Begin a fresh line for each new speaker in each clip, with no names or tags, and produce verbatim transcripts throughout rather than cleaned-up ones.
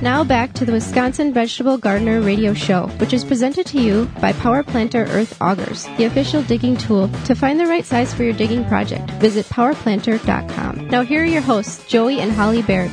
Now back to the Wisconsin Vegetable Gardener Radio Show, which is presented to you by Power Planter Earth Augers, the official digging tool. To find the right size for your digging project, visit power planter dot com. Now here are your hosts, Joey and Holly Baird.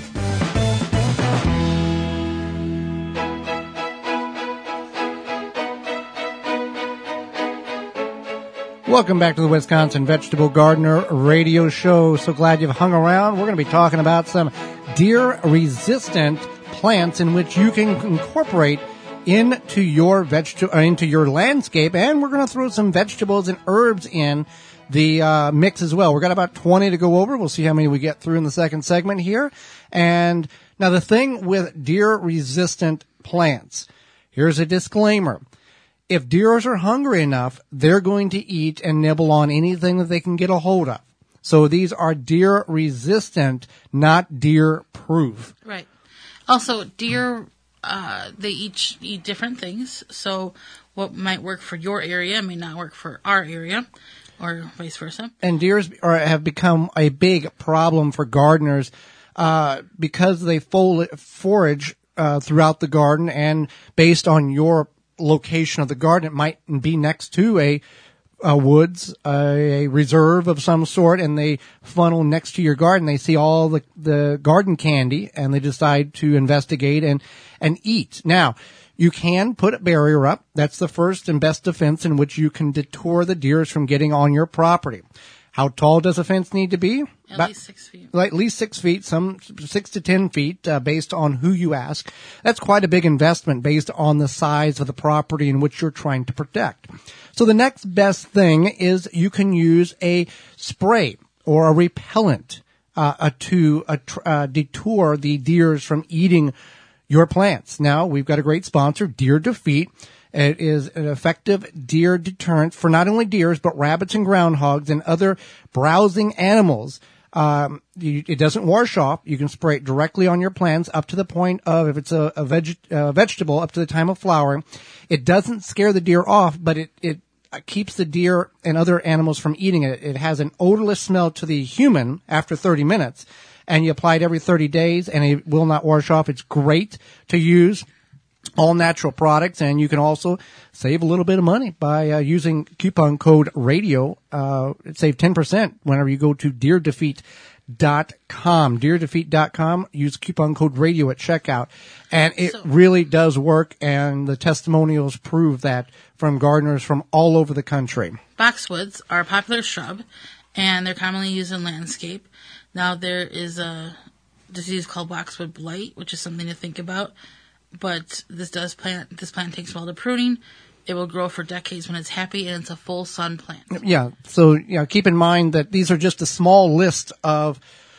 Welcome back to the Wisconsin Vegetable Gardener Radio Show. So glad you've hung around. We're going to be talking about some deer-resistant plants in which you can incorporate into your vegetable, uh, into your landscape, and we're going to throw some vegetables and herbs in the uh, mix as well. We've got about twenty to go over. We'll see how many we get through in the second segment here. And now the thing with deer-resistant plants, here's a disclaimer. If deers are hungry enough, they're going to eat and nibble on anything that they can get a hold of. So these are deer-resistant, not deer-proof.
Right. Also, deer, uh, they each eat different things. So what might work for your area may not work for our area, or vice versa.
And deers are, have become a big problem for gardeners uh, because they fol- forage uh, throughout the garden, and based on your location of the garden, it might be next to a, a woods, a, a reserve of some sort, and they funnel next to your garden. They see all the, the garden candy, and they decide to investigate and, and eat. Now, you can put a barrier up. That's the first and best defense in which you can deter the deers from getting on your property. How tall does a fence need to be?
At
About,
least six feet.
Like at least six feet, some six to ten feet, uh, based on who you ask. That's quite a big investment based on the size of the property in which you're trying to protect. So the next best thing is you can use a spray or a repellent uh, uh, to uh, tr- uh, deter the deers from eating your plants. Now, we've got a great sponsor, Deer Defeat. It is an effective deer deterrent for not only deers, but rabbits and groundhogs and other browsing animals. Um, you, it doesn't wash off. You can spray it directly on your plants up to the point of, if it's a, a veg, uh, vegetable, up to the time of flowering. It doesn't scare the deer off, but it, it keeps the deer and other animals from eating it. It has an odorless smell to the human after thirty minutes, and you apply it every thirty days, and it will not wash off. It's great to use. All natural products, and you can also save a little bit of money by uh, using coupon code radio. Uh, save ten percent whenever you go to deer defeat dot com. deer defeat dot com. Use coupon code radio at checkout, and it
So,
really does work, and the testimonials prove that from gardeners from all over the country.
Boxwoods are a popular shrub, and they're commonly used in landscape. Now, there is a disease called boxwood blight, which is something to think about. But this does plant. This plant takes well to pruning. It will grow for decades when it's happy, and it's a full sun plant.
Yeah. So, you know, keep in mind that these are just a small list of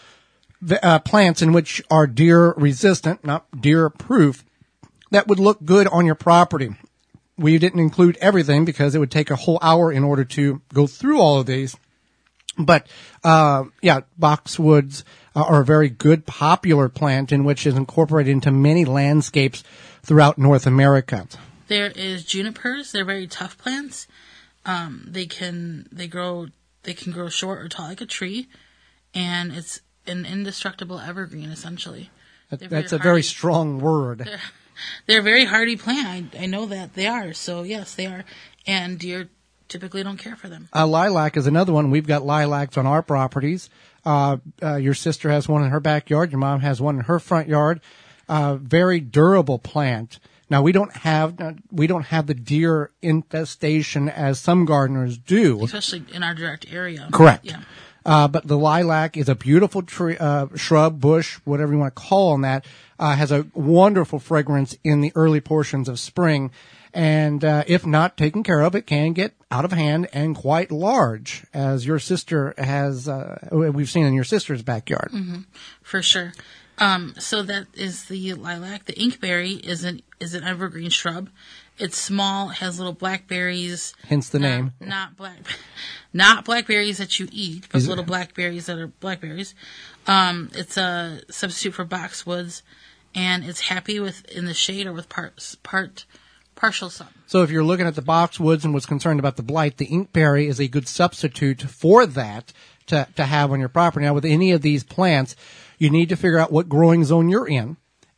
uh, plants in which are deer resistant, not deer proof, that would look good on your property. We didn't include everything because it would take a whole hour in order to go through all of these. But, uh, yeah, boxwoods uh, are a very good popular plant in which is incorporated into many landscapes throughout North America.
There is junipers. They're very tough plants. Um, they can, they grow, they can grow short or tall like a tree, and it's an indestructible evergreen, essentially.
That, that's a very strong word.
They're, they're a very hardy plant. I, I know that they are. So yes, they are. And deer typically don't care for them.
Uh, lilac is another one. We've got lilacs on our properties. Uh, uh, your sister has one in her backyard. Your mom has one in her front yard. Uh, very durable plant. Now we don't have uh, we don't have the deer infestation as some gardeners do,
especially in our direct area.
Correct.
Yeah.
Uh, but the lilac is a beautiful tree, uh, shrub, bush, whatever you want to call on that. Uh, has a wonderful fragrance in the early portions of spring. And uh, if not taken care of, it can get out of hand and quite large, as your sister has, uh, we've seen in your sister's backyard.
Mm-hmm. For sure. Um, so that is the lilac. The inkberry is an is an evergreen shrub. It's small, has little blackberries.
Hence the
not,
name.
Not black, not blackberries that you eat, but is little it? blackberries that are blackberries. Um, it's a substitute for boxwoods, and it's happy with in the shade or with part part. partial sun.
So if you're looking at the boxwoods and was concerned about the blight, the inkberry is a good substitute for that to, to have on your property. Now, with any of these plants, you need to figure out what growing zone you're in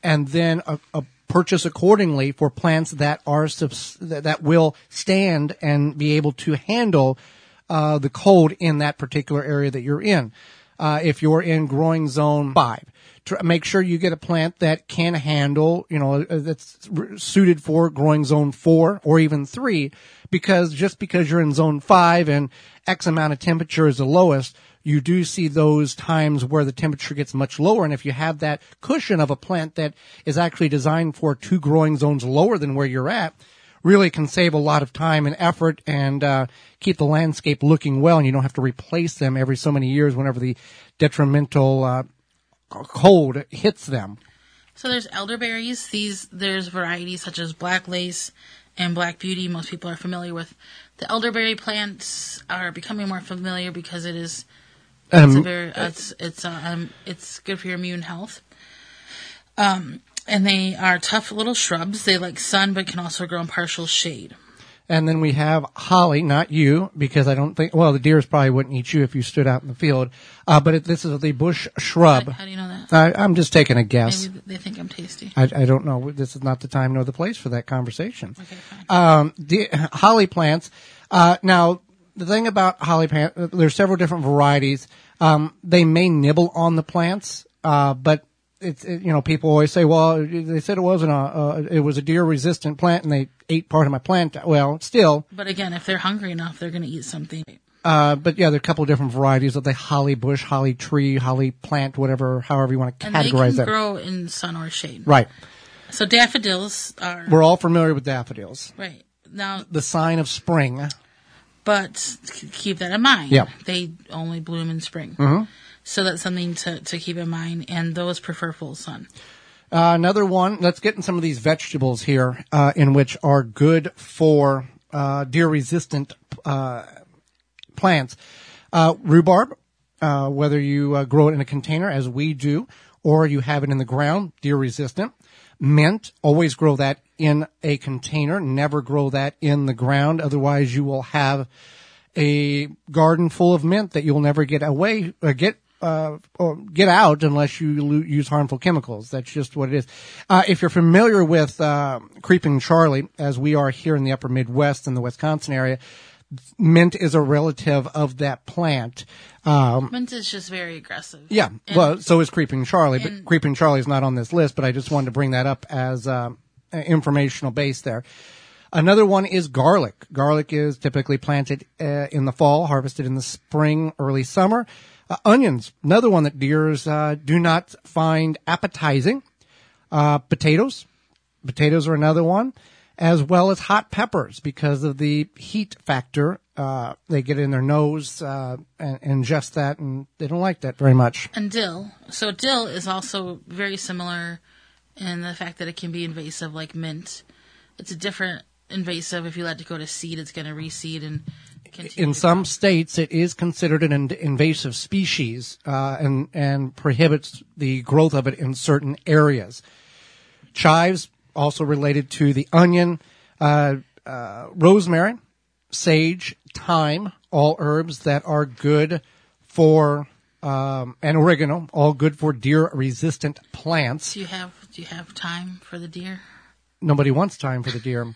and then a, a purchase accordingly for plants that are subs- that will stand and be able to handle uh, the cold in that particular area that you're in. Uh, if you're in growing zone five, tr- make sure you get a plant that can handle, you know, that's r- suited for growing zone four or even three, because just because you're in zone five and X amount of temperature is the lowest, you do see those times where the temperature gets much lower. And if you have that cushion of a plant that is actually designed for two growing zones lower than where you're at, really can save a lot of time and effort and uh, keep the landscape looking well, and you don't have to replace them every so many years whenever the detrimental uh, cold hits them.
So there's elderberries. These there's varieties such as Black Lace and Black Beauty. Most people are familiar with. The elderberry plants are becoming more familiar because it is it's
Um,
a very it's it's uh, um it's good for your immune health. Um. And they are tough little shrubs. They like sun, but can also grow in partial shade.
And then we have holly, not you, because I don't think, well, the deers probably wouldn't eat you if you stood out in the field. Uh, but it, this is the bush shrub.
How, how do you know that?
I, I'm just taking a guess.
Maybe they think I'm tasty.
I, I don't know. This is not the time nor the place for that conversation.
Okay, fine.
Um, the holly plants. Uh, now, the thing about holly plants, there's several different varieties. Um, they may nibble on the plants, uh, but it's, it, you know, people always say, well, they said it wasn't a, uh, it was a deer resistant plant and they ate part of my plant. Well, still.
But again, if they're hungry enough, they're going to eat something.
Uh, but yeah, there are a couple of different varieties of the holly bush, holly tree, holly plant, whatever, however you want to
And
categorize
they can
that.
grow in sun or shade.
Right.
So daffodils are
We're all familiar with daffodils.
right now,
The sign of spring.
but keep that in mind.
Yeah.
They only bloom in spring.
Mm-hmm.
So that's something to, to keep in mind, and those prefer full sun.
Uh, another one, let's get in some of these vegetables here, uh, in which are good for, uh, deer-resistant, uh, plants. Uh, rhubarb, uh, whether you uh, grow it in a container, as we do, or you have it in the ground, deer-resistant. Mint, always grow that in a container, never grow that in the ground, otherwise you will have a garden full of mint that you'll never get away, uh, get Uh, or get out unless you lo- use harmful chemicals. That's just what it is. Uh, if you're familiar with uh, Creeping Charlie, as we are here in the upper Midwest and the Wisconsin area, mint is a relative of that plant. Um,
Mint is just very aggressive.
yeah,
And-
well, so is Creeping Charlie, but
and-
Creeping Charlie is not on this list, but I just wanted to bring that up as uh, an informational base there. Another one is garlic. Garlic is typically planted uh, in the fall, harvested in the spring, early summer. Uh, onions, another one that deers uh, do not find appetizing. Uh, potatoes, potatoes are another one, as well as hot peppers because of the heat factor. Uh, they get in their nose uh, and ingest that, and they don't like that very much.
And dill. So dill is also very similar in the fact that it can be invasive like mint. It's a different invasive. If you let it go to seed, it's going to reseed and continue
In
to
some
grow.
states, it is considered an in- invasive species uh, and and prohibits the growth of it in certain areas. Chives, also related to the onion, uh, uh, rosemary, sage, thyme, all herbs that are good for, um, and oregano, all good for deer-resistant plants.
Do you have do you have time for the deer?
Nobody wants time for the deer.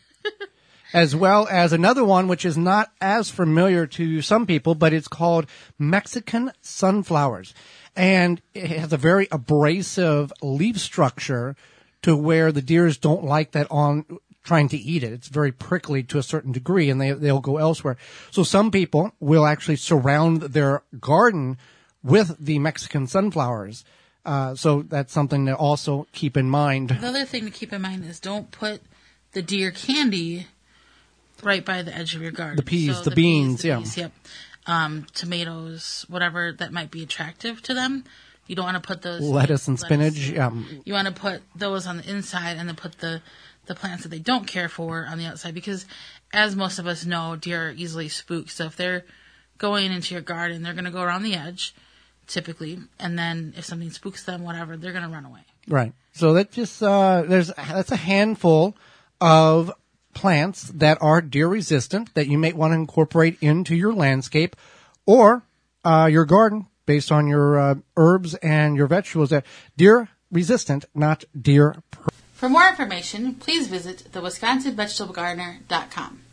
As well as another one, which is not as familiar to some people, but it's called Mexican sunflowers. And it has a very abrasive leaf structure to where the deers don't like that on trying to eat it. It's very prickly to a certain degree, and they, they'll go elsewhere. So some people will actually surround their garden with the Mexican sunflowers. Uh, so that's something to also keep in mind.
The other thing to keep in mind is don't put the deer candy right by the edge of your garden.
The peas,
So
the beans,
the
yeah.
peas, yep. Um, tomatoes, whatever that might be attractive to them. You don't want to put those
Lettuce and spinach. Um,
You want to put those on the inside and then put the the plants that they don't care for on the outside, because as most of us know, deer are easily spooked. So if they're going into your garden, they're going to go around the edge typically, and then if something spooks them, whatever, they're going to run away.
Right. So that just uh, there's that's a handful of plants that are deer resistant that you may want to incorporate into your landscape or uh, your garden based on your uh, herbs and your vegetables. That deer resistant, not deer.
For more information, please visit the Wisconsin Vegetable Gardener dot com.